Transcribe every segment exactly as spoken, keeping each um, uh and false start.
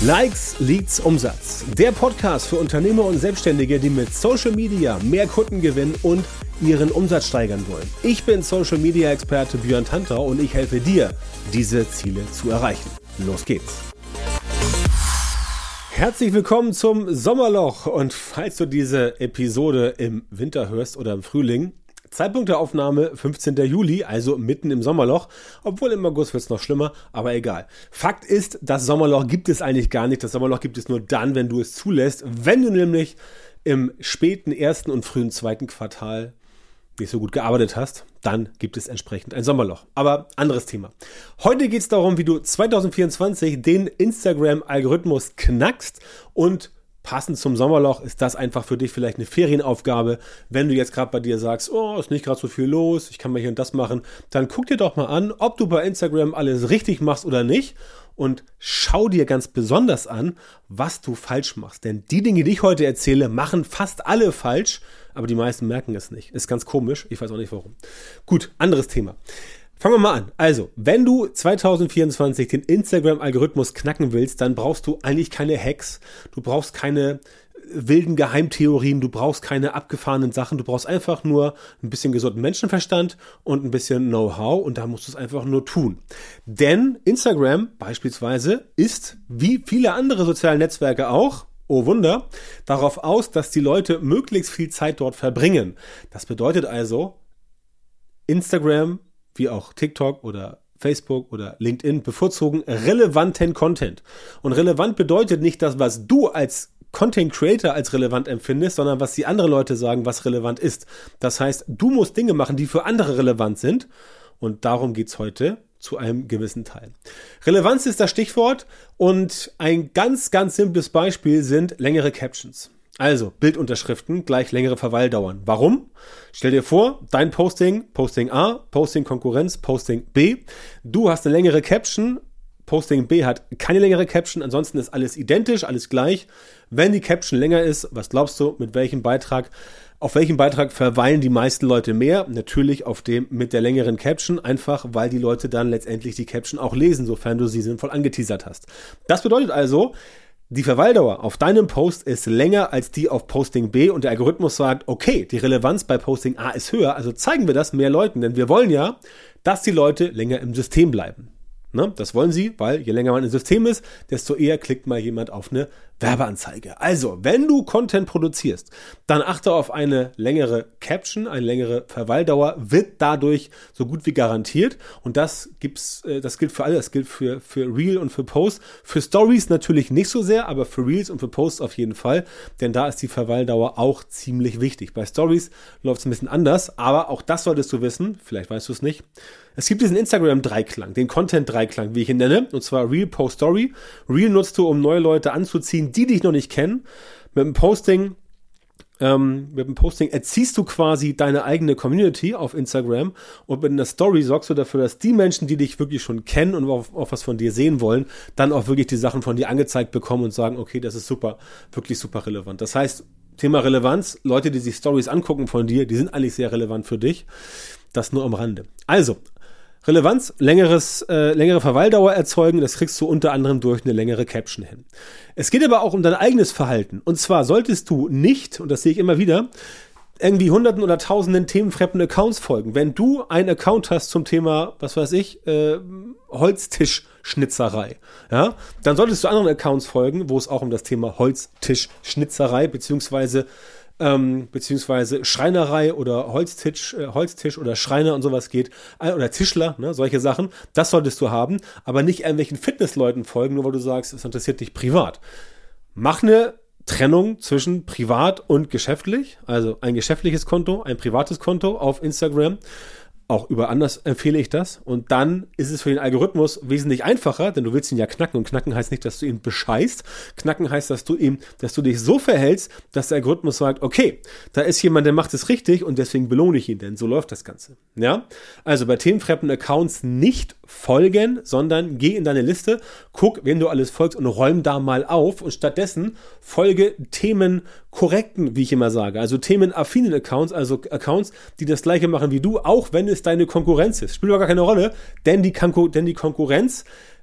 Likes, Leads, Umsatz. Der Podcast für Unternehmer und Selbstständige, die mit Social Media mehr Kunden gewinnen und ihren Umsatz steigern wollen. Ich bin Social Media Experte Björn Tantau und ich helfe dir, diese Ziele zu erreichen. Los geht's! Herzlich willkommen zum Sommerloch und falls du diese Episode im Winter hörst oder im Frühling, Zeitpunkt der Aufnahme fünfzehnten Juli, also mitten im Sommerloch, obwohl im August wird es noch schlimmer, aber egal. Fakt ist, das Sommerloch gibt es eigentlich gar nicht. Das Sommerloch gibt es nur dann, wenn du es zulässt, wenn du nämlich im späten ersten und frühen zweiten Quartal nicht so gut gearbeitet hast, dann gibt es entsprechend ein Sommerloch. Aber anderes Thema. Heute geht es darum, wie du zwanzig vierundzwanzig den Instagram-Algorithmus knackst und passend zum Sommerloch ist das einfach für dich vielleicht eine Ferienaufgabe. Wenn du jetzt gerade bei dir sagst, oh, ist nicht gerade so viel los, ich kann mal hier und das machen, dann guck dir doch mal an, ob du bei Instagram alles richtig machst oder nicht und schau dir ganz besonders an, was du falsch machst. Denn die Dinge, die ich heute erzähle, machen fast alle falsch, aber die meisten merken es nicht. Ist ganz komisch, ich weiß auch nicht warum. Gut, anderes Thema. Fangen wir mal an. Also, wenn du zwanzig vierundzwanzig den Instagram-Algorithmus knacken willst, dann brauchst du eigentlich keine Hacks, du brauchst keine wilden Geheimtheorien, du brauchst keine abgefahrenen Sachen, du brauchst einfach nur ein bisschen gesunden Menschenverstand und ein bisschen Know-how und da musst du es einfach nur tun. Denn Instagram beispielsweise ist, wie viele andere soziale Netzwerke auch, oh Wunder, darauf aus, dass die Leute möglichst viel Zeit dort verbringen. Das bedeutet also, Instagram wie auch TikTok oder Facebook oder LinkedIn bevorzugen relevanten Content. Und relevant bedeutet nicht das, was du als Content Creator als relevant empfindest, sondern was die anderen Leute sagen, was relevant ist. Das heißt, du musst Dinge machen, die für andere relevant sind. Und darum geht's heute zu einem gewissen Teil. Relevanz ist das Stichwort und ein ganz, ganz simples Beispiel sind längere Captions. Also, Bildunterschriften gleich längere Verweildauern. Warum? Stell dir vor, dein Posting, Posting A, Posting Konkurrenz, Posting B. Du hast eine längere Caption, Posting B hat keine längere Caption, ansonsten ist alles identisch, alles gleich. Wenn die Caption länger ist, was glaubst du, mit welchem Beitrag, auf welchem Beitrag verweilen die meisten Leute mehr? Natürlich auf dem mit der längeren Caption, einfach weil die Leute dann letztendlich die Caption auch lesen, sofern du sie sinnvoll angeteasert hast. Das bedeutet also, die Verweildauer auf deinem Post ist länger als die auf Posting B und der Algorithmus sagt, okay, die Relevanz bei Posting A ist höher, also zeigen wir das mehr Leuten, denn wir wollen ja, dass die Leute länger im System bleiben. Ne? Das wollen sie, weil je länger man im System ist, desto eher klickt mal jemand auf eine Werbeanzeige. Also, wenn du Content produzierst, dann achte auf eine längere Caption, eine längere Verweildauer, wird dadurch so gut wie garantiert. Und das gibt's, das gilt für alle, das gilt für, für Reel und für Post. Für Stories natürlich nicht so sehr, aber für Reels und für Posts auf jeden Fall, denn da ist die Verweildauer auch ziemlich wichtig. Bei Stories läuft es ein bisschen anders, aber auch das solltest du wissen, vielleicht weißt du es nicht. Es gibt diesen Instagram-Dreiklang, den Content-Dreiklang, wie ich ihn nenne, und zwar Reel, Post, Story. Reel nutzt du, um neue Leute anzuziehen, die dich noch nicht kennen. Mit dem Posting, ähm, mit dem Posting erziehst du quasi deine eigene Community auf Instagram und mit einer Story sorgst du dafür, dass die Menschen, die dich wirklich schon kennen und auch, auch was von dir sehen wollen, dann auch wirklich die Sachen von dir angezeigt bekommen und sagen, okay, das ist super, wirklich super relevant. Das heißt, Thema Relevanz, Leute, die sich Stories angucken von dir, die sind eigentlich sehr relevant für dich. Das nur am Rande. Also, Relevanz, längeres, äh, längere Verweildauer erzeugen, das kriegst du unter anderem durch eine längere Caption hin. Es geht aber auch um dein eigenes Verhalten. Und zwar solltest du nicht, und das sehe ich immer wieder, irgendwie hunderten oder tausenden themenfremden Accounts folgen. Wenn du einen Account hast zum Thema, was weiß ich, äh, Holztischschnitzerei, ja, dann solltest du anderen Accounts folgen, wo es auch um das Thema Holztischschnitzerei beziehungsweise Ähm, beziehungsweise Schreinerei oder Holztisch, äh, Holztisch oder Schreiner und sowas geht, äh, oder Tischler, ne, solche Sachen, das solltest du haben, aber nicht irgendwelchen Fitnessleuten folgen, nur weil du sagst, es interessiert dich privat. Mach eine Trennung zwischen privat und geschäftlich, also ein geschäftliches Konto, ein privates Konto auf Instagram. Auch über anders empfehle ich das. Und dann ist es für den Algorithmus wesentlich einfacher, denn du willst ihn ja knacken. Und knacken heißt nicht, dass du ihn bescheißt. Knacken heißt, dass du ihm, dass du dich so verhältst, dass der Algorithmus sagt, okay, da ist jemand, der macht es richtig und deswegen belohne ich ihn, denn so läuft das Ganze. Ja? Also bei themenfremden Accounts nicht folgen, sondern geh in deine Liste, guck, wem du alles folgst und räum da mal auf und stattdessen folge themenkorrekten, wie ich immer sage, also themenaffinen Accounts, also Accounts, die das gleiche machen wie du, auch wenn es deine Konkurrenz ist. Spielt aber gar keine Rolle, denn die, Konkur- denn die Konkurrenz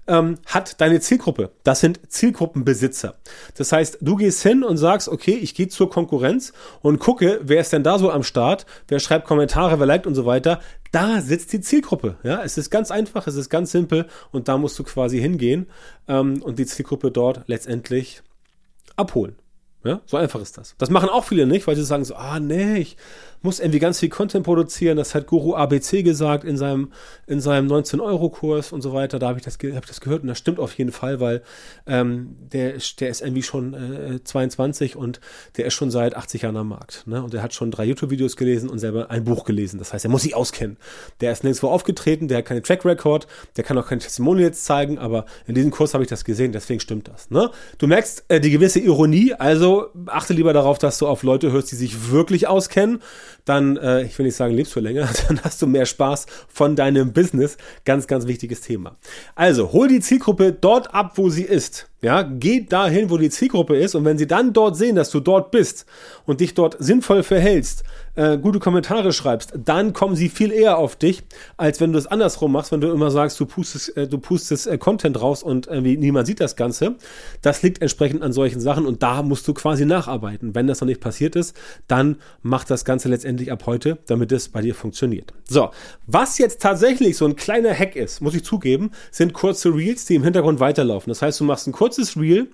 ähm, hat deine Zielgruppe. Das sind Zielgruppenbesitzer. Das heißt, du gehst hin und sagst, okay, ich gehe zur Konkurrenz und gucke, wer ist denn da so am Start, wer schreibt Kommentare, wer liked und so weiter. Da sitzt die Zielgruppe. Ja, es ist ganz einfach, es ist ganz simpel und da musst du quasi hingehen ähm, und die Zielgruppe dort letztendlich abholen. Ja, so einfach ist das. Das machen auch viele nicht, weil sie sagen so, ah nee, ich muss irgendwie ganz viel Content produzieren. Das hat Guru A B C gesagt in seinem in seinem neunzehn-Euro-Kurs und so weiter. Da habe ich das hab ich das gehört und das stimmt auf jeden Fall, weil ähm, der ist der ist irgendwie schon äh, zweiundzwanzig und der ist schon seit achtzig Jahren am Markt. Ne? Und der hat schon drei YouTube-Videos gelesen und selber ein Buch gelesen. Das heißt, er muss sich auskennen. Der ist nirgendwo aufgetreten, der hat keine Track-Record, der kann auch keine Testimonials zeigen, aber in diesem Kurs habe ich das gesehen, deswegen stimmt das. Ne? Du merkst äh, die gewisse Ironie, also achte lieber darauf, dass du auf Leute hörst, die sich wirklich auskennen. Dann, äh, ich will nicht sagen, lebst du länger, dann hast du mehr Spaß von deinem Business. Ganz, ganz wichtiges Thema. Also, hol die Zielgruppe dort ab, wo sie ist. Ja, geh dahin, wo die Zielgruppe ist und wenn sie dann dort sehen, dass du dort bist und dich dort sinnvoll verhältst, äh, gute Kommentare schreibst, dann kommen sie viel eher auf dich, als wenn du es andersrum machst, wenn du immer sagst, du pustest, äh, du pustest äh, Content raus und irgendwie niemand sieht das Ganze. Das liegt entsprechend an solchen Sachen und da musst du quasi nacharbeiten. Wenn das noch nicht passiert ist, dann mach das Ganze letztendlich ab heute, damit es bei dir funktioniert. So, was jetzt tatsächlich so ein kleiner Hack ist, muss ich zugeben, sind kurze Reels, die im Hintergrund weiterlaufen. Das heißt, du machst ein kurzes Reel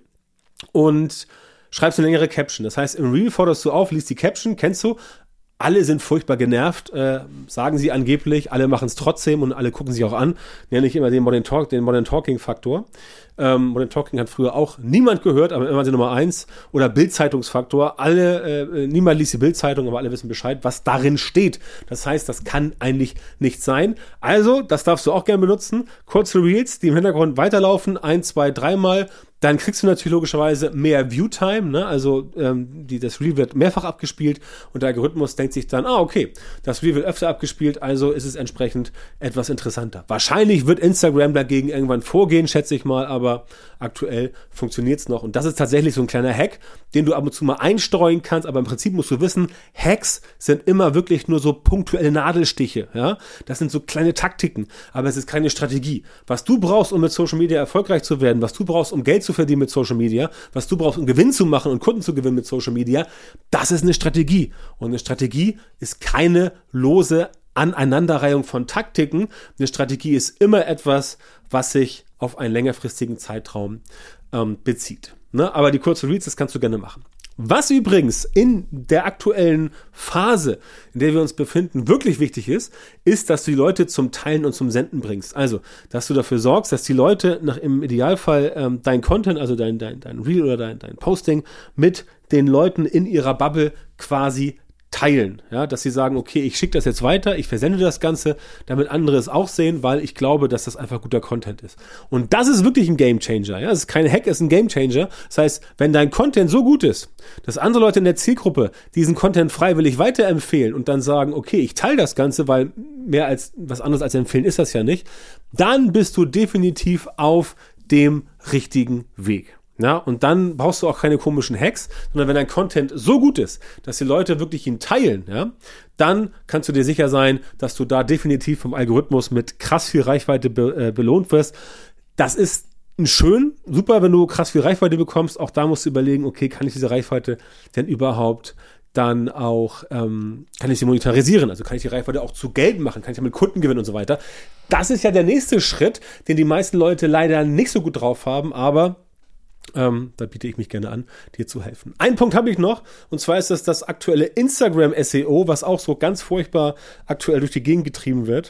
und schreibst eine längere Caption. Das heißt, im Reel forderst du auf, liest die Caption, kennst du, alle sind furchtbar genervt, äh, sagen sie angeblich, alle machen es trotzdem und alle gucken sich auch an, nenne ich immer den Modern Talk, den Modern Talking Faktor. Ähm, Modern Talking hat früher auch niemand gehört, aber immer die Nummer eins. Oder Bild-Zeitungsfaktor. Alle, äh, niemand liest die Bild-Zeitung, aber alle wissen Bescheid, was darin steht. Das heißt, das kann eigentlich nicht sein. Also, das darfst du auch gerne benutzen. Kurze Reels, die im Hintergrund weiterlaufen, ein, zwei, dreimal. Dann kriegst du natürlich logischerweise mehr Viewtime, ne? Also ähm, die, das Reel wird mehrfach abgespielt und der Algorithmus denkt sich dann, ah okay, das Reel wird öfter abgespielt, also ist es entsprechend etwas interessanter. Wahrscheinlich wird Instagram dagegen irgendwann vorgehen, schätze ich mal, aber aktuell funktioniert es noch. Und das ist tatsächlich so ein kleiner Hack, den du ab und zu mal einstreuen kannst, aber im Prinzip musst du wissen, Hacks sind immer wirklich nur so punktuelle Nadelstiche. Ja? Das sind so kleine Taktiken, aber es ist keine Strategie. Was du brauchst, um mit Social Media erfolgreich zu werden, was du brauchst, um Geld zu verdienen mit Social Media, was du brauchst, um Gewinn zu machen und Kunden zu gewinnen mit Social Media, das ist eine Strategie. Und eine Strategie ist keine lose Aneinanderreihung von Taktiken. Eine Strategie ist immer etwas, was sich auf einen längerfristigen Zeitraum ähm, bezieht. Ne? Aber die kurzen Reels, das kannst du gerne machen. Was übrigens in der aktuellen Phase, in der wir uns befinden, wirklich wichtig ist, ist, dass du die Leute zum Teilen und zum Senden bringst. Also, dass du dafür sorgst, dass die Leute nach im Idealfall ähm, dein Content, also dein, dein, dein Reel oder dein, dein Posting mit den Leuten in ihrer Bubble quasi teilen, ja, dass sie sagen, okay, ich schicke das jetzt weiter, ich versende das Ganze, damit andere es auch sehen, weil ich glaube, dass das einfach guter Content ist. Und das ist wirklich ein Gamechanger, ja, das ist kein Hack, es ist ein Gamechanger. Das heißt, wenn dein Content so gut ist, dass andere Leute in der Zielgruppe diesen Content freiwillig weiterempfehlen und dann sagen, okay, ich teile das Ganze, weil mehr als was anderes als empfehlen ist das ja nicht, dann bist du definitiv auf dem richtigen Weg. Ja, und dann brauchst du auch keine komischen Hacks, sondern wenn dein Content so gut ist, dass die Leute wirklich ihn teilen, ja, dann kannst du dir sicher sein, dass du da definitiv vom Algorithmus mit krass viel Reichweite be- äh, belohnt wirst. Das ist ein schön, super, wenn du krass viel Reichweite bekommst. Auch da musst du überlegen, okay, kann ich diese Reichweite denn überhaupt dann auch, ähm, kann ich sie monetarisieren? Also kann ich die Reichweite auch zu Geld machen? Kann ich damit Kunden gewinnen und so weiter? Das ist ja der nächste Schritt, den die meisten Leute leider nicht so gut drauf haben, aber Ähm, da biete ich mich gerne an, dir zu helfen. Einen Punkt habe ich noch, und zwar ist das das aktuelle Instagram-S E O, was auch so ganz furchtbar aktuell durch die Gegend getrieben wird.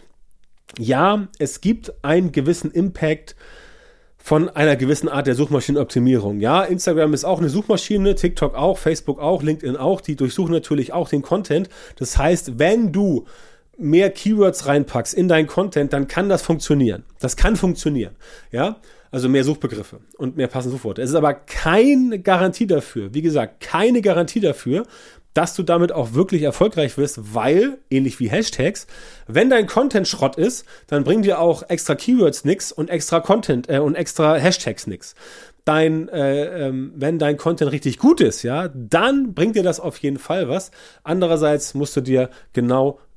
Ja, es gibt einen gewissen Impact von einer gewissen Art der Suchmaschinenoptimierung. Ja, Instagram ist auch eine Suchmaschine, TikTok auch, Facebook auch, LinkedIn auch, die durchsuchen natürlich auch den Content. Das heißt, wenn du mehr Keywords reinpackst in deinen Content, dann kann das funktionieren. Das kann funktionieren, ja. Also mehr Suchbegriffe und mehr passende Suchworte. Es ist aber keine Garantie dafür, wie gesagt, keine Garantie dafür, dass du damit auch wirklich erfolgreich wirst, weil, ähnlich wie Hashtags, wenn dein Content Schrott ist, dann bringen dir auch extra Keywords nix und extra Content äh, und extra Hashtags nix. Dein, äh, ähm, wenn dein Content richtig gut ist, ja, dann bringt dir das auf jeden Fall was. Andererseits musst du dir genau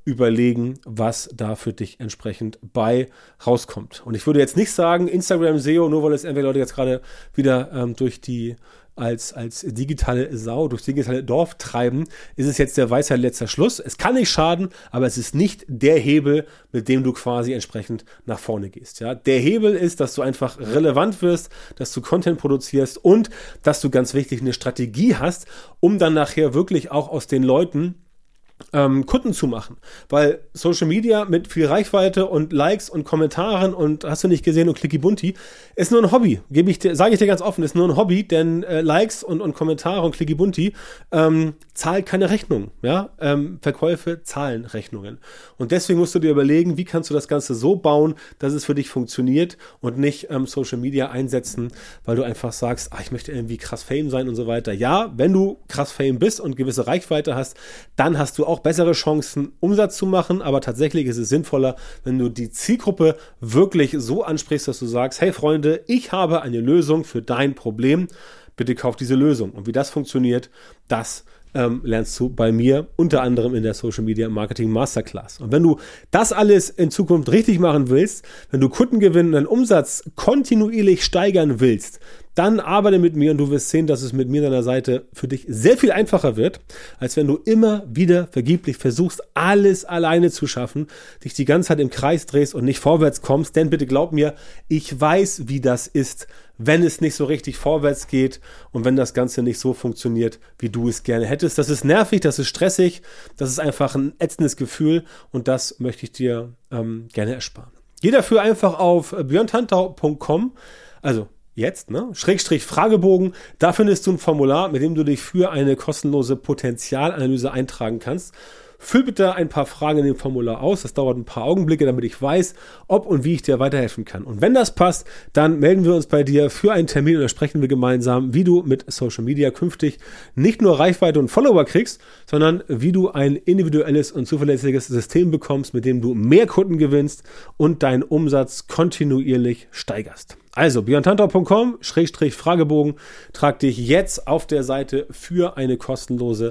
überlegen, was da für dich entsprechend bei rauskommt. Und ich würde jetzt nicht sagen, Instagram S E O, nur weil es entweder Leute jetzt gerade wieder ähm, durch die als, als digitale Sau, durchs digitale Dorf treiben, ist es jetzt der Weisheit letzter Schluss. Es kann nicht schaden, aber es ist nicht der Hebel, mit dem du quasi entsprechend nach vorne gehst. Ja? Der Hebel ist, dass du einfach relevant wirst, dass du Content produzierst und dass du ganz wichtig eine Strategie hast, um dann nachher wirklich auch aus den Leuten Ähm, Kunden zu machen, weil Social Media mit viel Reichweite und Likes und Kommentaren und hast du nicht gesehen und Clicky Bunti ist nur ein Hobby, gebe ich dir, sage ich dir ganz offen, ist nur ein Hobby, denn äh, Likes und, und Kommentare und Clicky Bunti ähm, zahlen keine Rechnung, ja, ähm, Verkäufe zahlen Rechnungen und deswegen musst du dir überlegen, wie kannst du das Ganze so bauen, dass es für dich funktioniert und nicht ähm, Social Media einsetzen, weil du einfach sagst, ah, ich möchte irgendwie krass Fame sein und so weiter. Ja, wenn du krass Fame bist und gewisse Reichweite hast, dann hast du auch bessere Chancen, Umsatz zu machen, aber tatsächlich ist es sinnvoller, wenn du die Zielgruppe wirklich so ansprichst, dass du sagst, hey Freunde, ich habe eine Lösung für dein Problem, bitte kauf diese Lösung. Und wie das funktioniert, das ähm, lernst du bei mir, unter anderem in der Social Media Marketing Masterclass. Und wenn du das alles in Zukunft richtig machen willst, wenn du Kunden gewinnen und deinen Umsatz kontinuierlich steigern willst, dann arbeite mit mir und du wirst sehen, dass es mit mir an deiner Seite für dich sehr viel einfacher wird, als wenn du immer wieder vergeblich versuchst, alles alleine zu schaffen, dich die ganze Zeit im Kreis drehst und nicht vorwärts kommst. Denn bitte glaub mir, ich weiß, wie das ist, wenn es nicht so richtig vorwärts geht und wenn das Ganze nicht so funktioniert, wie du es gerne hättest. Das ist nervig, das ist stressig, das ist einfach ein ätzendes Gefühl und das möchte ich dir ähm, gerne ersparen. Geh dafür einfach auf björn tantau punkt com, also jetzt, ne? Schrägstrich Fragebogen. Da findest du ein Formular, mit dem du dich für eine kostenlose Potenzialanalyse eintragen kannst. Füll bitte ein paar Fragen in dem Formular aus. Das dauert ein paar Augenblicke, damit ich weiß, ob und wie ich dir weiterhelfen kann. Und wenn das passt, dann melden wir uns bei dir für einen Termin und dann sprechen wir gemeinsam, wie du mit Social Media künftig nicht nur Reichweite und Follower kriegst, sondern wie du ein individuelles und zuverlässiges System bekommst, mit dem du mehr Kunden gewinnst und deinen Umsatz kontinuierlich steigerst. Also björn tantau punkt com Schrägstrich Fragebogen, trag dich jetzt auf der Seite für eine kostenlose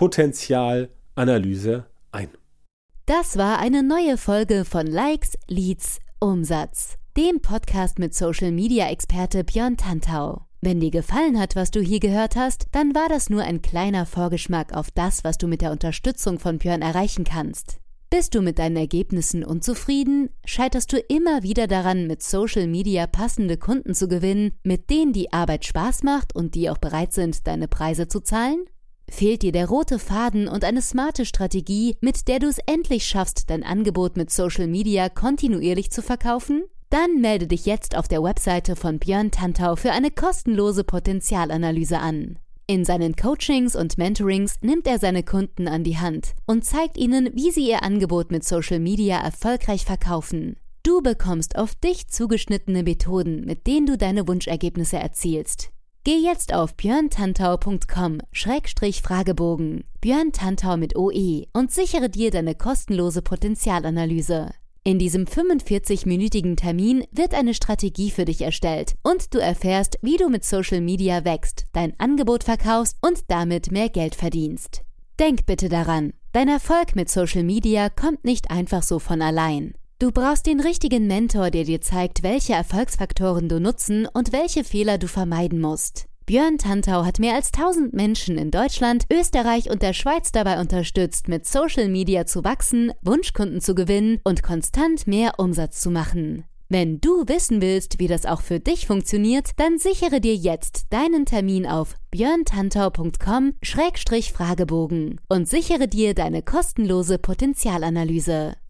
Potenzialanalyse ein. Das war eine neue Folge von Likes, Leads, Umsatz, dem Podcast mit Social-Media-Experte Björn Tantau. Wenn dir gefallen hat, was du hier gehört hast, dann war das nur ein kleiner Vorgeschmack auf das, was du mit der Unterstützung von Björn erreichen kannst. Bist du mit deinen Ergebnissen unzufrieden? Scheiterst du immer wieder daran, mit Social Media passende Kunden zu gewinnen, mit denen die Arbeit Spaß macht und die auch bereit sind, deine Preise zu zahlen? Fehlt dir der rote Faden und eine smarte Strategie, mit der du es endlich schaffst, dein Angebot mit Social Media kontinuierlich zu verkaufen? Dann melde dich jetzt auf der Webseite von Björn Tantau für eine kostenlose Potenzialanalyse an. In seinen Coachings und Mentorings nimmt er seine Kunden an die Hand und zeigt ihnen, wie sie ihr Angebot mit Social Media erfolgreich verkaufen. Du bekommst auf dich zugeschnittene Methoden, mit denen du deine Wunschergebnisse erzielst. Geh jetzt auf björn tantau punkt com Schrägstrich Fragebogen, Björn Tantau mit O E, und sichere dir deine kostenlose Potenzialanalyse. In diesem fünfundvierzig-minütigen Termin wird eine Strategie für dich erstellt und du erfährst, wie du mit Social Media wächst, dein Angebot verkaufst und damit mehr Geld verdienst. Denk bitte daran, dein Erfolg mit Social Media kommt nicht einfach so von allein. Du brauchst den richtigen Mentor, der dir zeigt, welche Erfolgsfaktoren du nutzen und welche Fehler du vermeiden musst. Björn Tantau hat mehr als tausend Menschen in Deutschland, Österreich und der Schweiz dabei unterstützt, mit Social Media zu wachsen, Wunschkunden zu gewinnen und konstant mehr Umsatz zu machen. Wenn du wissen willst, wie das auch für dich funktioniert, dann sichere dir jetzt deinen Termin auf björn tantau punkt com Schrägstrich Fragebogen und sichere dir deine kostenlose Potenzialanalyse.